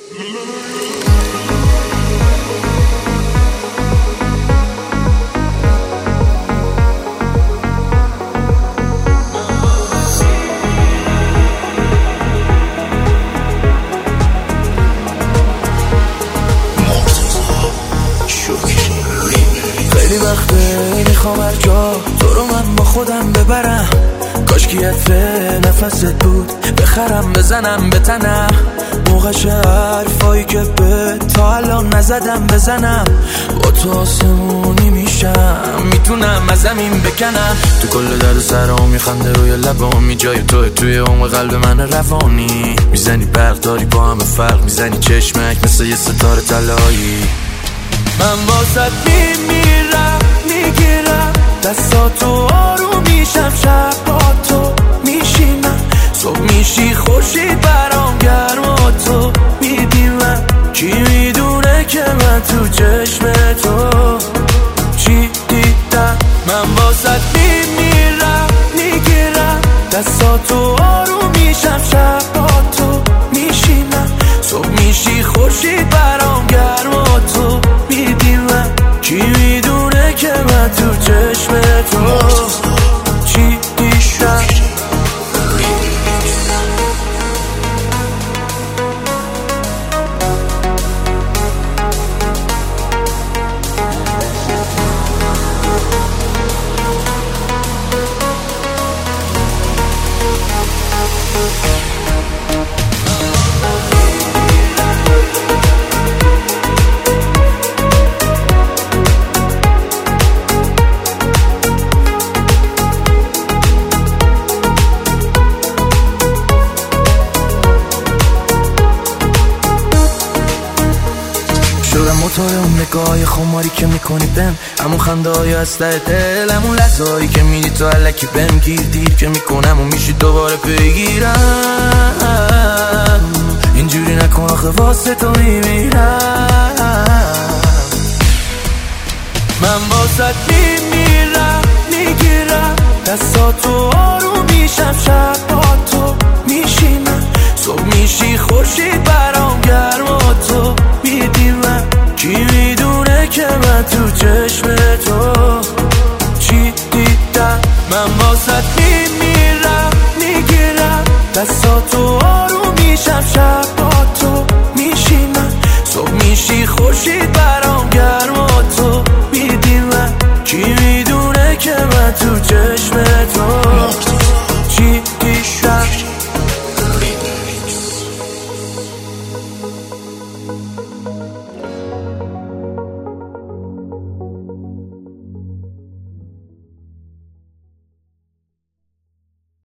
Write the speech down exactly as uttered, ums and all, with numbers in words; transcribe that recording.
خیلی وقته میخوام هر جا تو رو من با خودم ببرم، کاش که عطر نفست بود بخرم بزنم به تنم، موقعش حرفایی که به تا الان نزدم بزنم، با تو آسمونی میشم میتونم از زمین بکنم، تو کل درد سرام میخنده روی لبامی، جای تو توی عمق قلب من روانی، میزنی برق داری با همه فرق، میزنی چشمک مثل یه ستاره طلایی، من واسط میمیرم میگیرم دستاتو آروم میشم، شب با تو میشینم، صبح میشی خورشید برام گرم و تو میدیمم، کی میدونه که من تو چشم تو چی دیدم، من واسط میمیرم میگیرم دستاتو آروم میشم، شب با تو میشینم، صبح میشی خورشید برام گرم و تو میدیمم، کی میدونه که من تو چشم تو چی دیدم. شدم موتور اون نگاه خماری که میکنی بهم، همون خنده های اسلحه دل، همون لحظه‌هایی که میدی تو علکی بهم گیر، دیر که میکنم و میشی دوباره بگیرم، اینجوری نکن آخه واسه تو میمیرم، من واسط میمیرم میگیرم دستاتو آروم میشم، شب با تو میشینم، صبح میشی خورشید برام گرم و تو میدیمم، کی میدونه که من تو چشم تو چی دیدم، من واسط میمیرم میگیرم دستاتو آروم میشم، شب